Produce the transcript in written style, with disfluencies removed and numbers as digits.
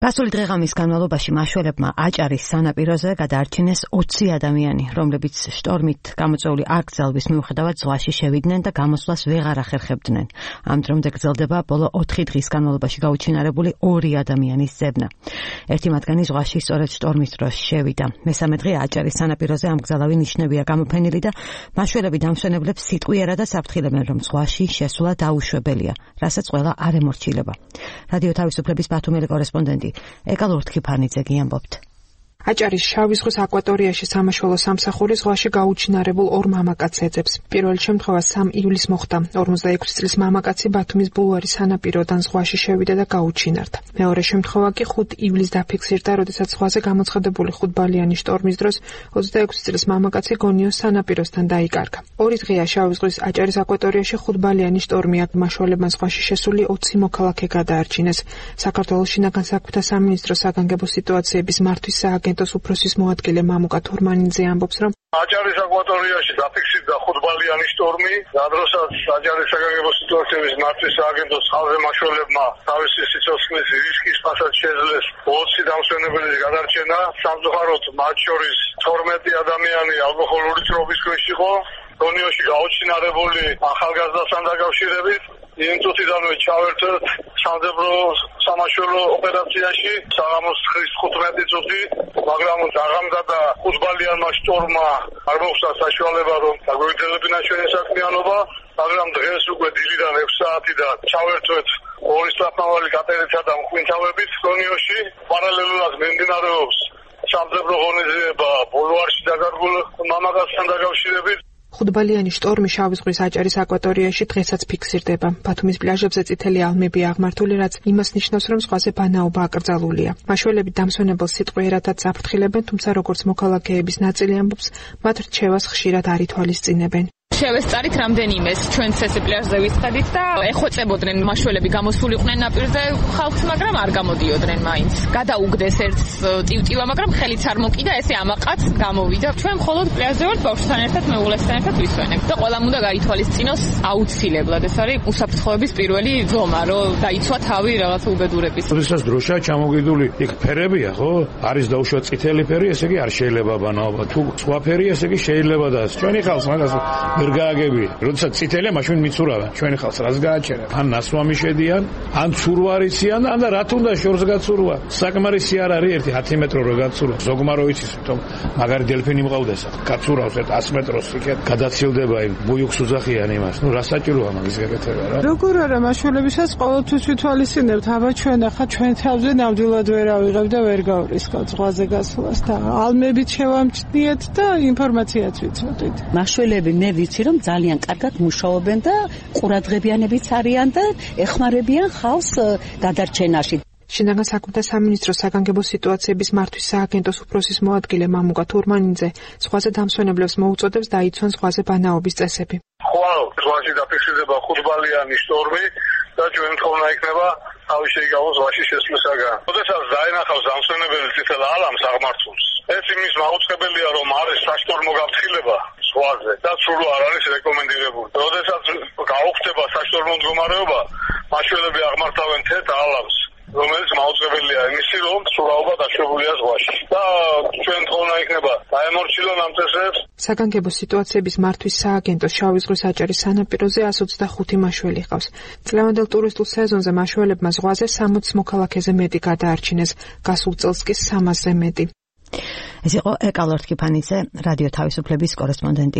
გასული დღეღამის განმავლობაში მაშველებმა აჭარის სანაპიროზე გადაარჩინეს 20 ადამიანი, რომლებიც შტორმით გამოწვეული აკრძალვის მიუხედავად ზღვაში შევიდნენ და გამოსვლას ვეღარ ახერხებდნენ. ამ დრომდე გრძელდება ბოლო 4 დღის განმავლობაში გაუჩინარებული 2 ადამიანის ძებნა. ერთი მათგანი ზღვაში სწორედ შტორმის დროს შევიდა. მესამე დღე აჭარის სანაპიროზე ამ გზალავი ნიშნებია გამოფენილი და მაშველები დამსვენებლებს სიტყვიერად საფრთხილებენ, რომ ზღვაში შესვლა დაუშვებელია, რასაც ყველა არ ემორჩილება. რადიო თავისუფლების ბათუმელი კორესპონდენტი ეკალ ურთქიფანიძე ამბობთ. აჭარის შავი ზღვის აკვატორიაში სამაშველო სამსახური ზღვაში გაუჩინარებულ 2 მამაკაცს ეძებს. პირველი შემთხვევა 3 ივლისს მოხდა. 46 წლის მამაკაცი ბათუმის ბულვარის სანაპიროდან ზღვაში შევიდა და გაუჩინარდა. მეორე შემთხვევა კი 5 ივლისს დაფიქსირდა, როდესაც ზღვაზე გამოცხადებული 5-ბალიანი შტორმის დროს 26 წლის მამაკაცი გონიოს სანაპიროსთან დაიკარგა. 2 დღეა შავი ზღვის აჭარის აკვატორიაში 5-ბალიანი შტორმი აქ მაშველებმა ზღვაში შესული 20 მოქალაქე გადაარჩინეს. საქართველოს შინაგან საქმეთა სამინისტროს საგანგებო სიტუაციების მართვის სააგენტოს უფროსის მოადგილე მამუკა თურმანიძე ამბობს, რომ აჭარის აკვატორიაში დაფიქსირდა 5-ბალიანი შტორმი, როდესაც აჭარის საგანგებო სიტუაციების მართვის სააგენტოს ხალხზე მაშველებმა თავისი სიცოცხლის რისკის ფასად შეძლეს 20 დამსვენებელის გადარჩენა. სამწუხაროდ მათ შორის 12 ადამიანი ალკოჰოლური წრობის ქვეშ იყო. გონიოში გაუჩინარებული ახალგაზრდასთან დაკავშირებით იმ წუთიდანვე ჩავერთვით სამძებრო სამაშველო ოპერაციაში საღამოს 9:15 წუთი, მაგრამ დაღამდა და 5-ბალიანმა შტორმმა არ მოხდა საშუალება, რომ დაგვეძლებინა ჩვენი საქმიანობა, მაგრამ დღეს უკვე დილიდან 6 საათიდან ჩავერთვით 2 სწრაფმავალი კატერითა და მღვინთავებით გონიოში. პარალელურად მიმდინარეობს სამძებრო ღონისძიება ბულვარში დაკარგულ მამაკაცთან დაკავშირებით. 5-ბალიანი შტორმი შავი ზღვის აჭარის აკვატორიაში დღესაც ფიქსირდება. ბათუმის პლაჟებზე წითელი ალმებია აღმართული, რაც იმას ნიშნავს, რომ ზღვაზე ბანაობა აკრძალულია. მაშველები დამსვენებელს სიტყვიერადაც საფრთხილებენ, თუმცა როგორც მოქალაქეების ნაწილი ამბობს, მათ რჩევას ხშირად არ ითვალისწინებენ. შევესწარით რამდენიმეს ჩვენც ესე პლაჟზე ვისხედით და ეხვეწებოდნენ მაშველები გამოსულიყვნენ ნაპირზე ხალხს, მაგრამ არ გამოდიოდნენ მაინც. გადაუგდეს ერთს ტივტივა, მაგრამ ხელიც არ მოკიდა, ესე ამაყაც გამოვიდა. ჩვენ მხოლოდ პლაჟზე ვართ ბავშვთან ერთად, მეუღლესთან ერთად ვისვენებთ. და ყველამ უნდა გაითვალისწინოს აუცილებლად. ეს არის უსაფრთხოების პირველი ზომა, რომ დაიცვა თავი რაღაცა უბედურების. როდესაც დროშა ჩამოგიდული იქ ფერებია, ხო? არის დაუშვა წითელი ფერი, ესე იგი არ შეიძლება ბანაობა. თუ სხვა ფერი, ესე იგი შეიძლება და ჩვენი ხალხს მაგას ვერ გააგებია. როდესაც წითელია, მაშინ მიცურავენ. ჩვენი ხალხს რას გააჩერებთ? ან ნასვამი შედიან, ან ცურვარიციან, ან რა თუნდა შორს გაცურვა. საკმარისი არ არის 1 მეტრო რო გაცურვა. ზოგმარო იცის, თუმ მაგარი დელფინი მყავდეს. გაცურავს 100 მეტროს იქეთ, გადაცილდება იმ ბუიუქს უძახიან იმას. ნუ რა საჭიროა მაგის გაკეთება რა? როგორ არა მაშველებისაც ყოველთვის ვითვალისწინებთ, აბა ჩვენ ახლა ჩვენ თავზე ნამდვილად ვერ ავიღებ და ვერ გავრისხავთ ზღვაზე გასვლას და ალმებით შევამჩნიეთ და ინფორმაციაც ვიცოდით. მაშველები მე ვიცი რომ ძალიან კარგად მუშაობენ და ყურადღებიანებიც არიან და ეხმარებიან ხალხს გადარჩენაში. შინაგან საქმეთა სამინისტროს საგანგებო სიტუაციების მართვის სააგენტოს უფროსის მოადგილე მამუკა თურმანიძე ზღვაზე დამსვენებლებს მოუწოდებს დაიცვან ზღვაზე ბანაობის წესები. ხვალ ზღვაში დაფიქსირდება 5-ბალიანი შტორმი და ჩვენ თხოვნა იქნება თავი შეიგავოს ზღვაში შესვლისაგან. როდესაც დაენახავს დამსვენებელი წითელ ალამს აღმართულს, ეს იმის მაუწყებელია, რომ არის საშტორმო გაფრთხილება ზღვაზე და სულ არ არის რეკომენდირებული. როდესაც გაუხდება საშტორმო მდგომარეობა, მაშველები აღმართავენ თეთრ ალამს, რომელიც მაუწყებელია იმისი, რომ სურაობა დაშვებულია ზღვაში. და ჩვენ თხოვნა იქნება დაემორჩილონ ამ წესებს. საგანგებო სიტუაციების მართვის სააგენტოს შავი ზღვის აჭარის სანაპიროზე 125 მაშველი ჰყავს. წლევანდელ ტურისტულ სეზონზე მაშველებმა ზღვაზე 60 მოქალაქეზე მეტი გადაარჩინეს, გასულ წელს კი 300-ზე მეტი. ეს იყო ეკალ ურთქიფანიძე, რადიო თავისუფლების კორესპონდენტი.